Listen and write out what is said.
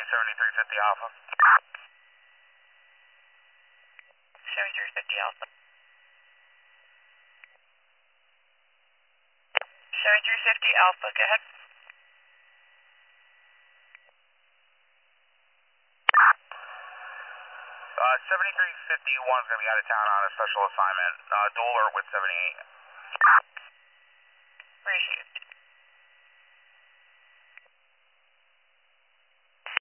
7350 Alpha. 7350 Alpha. 7350 Alpha, go ahead. 7351 is going to be out of town on a special assignment. Dual alert with 78. Received.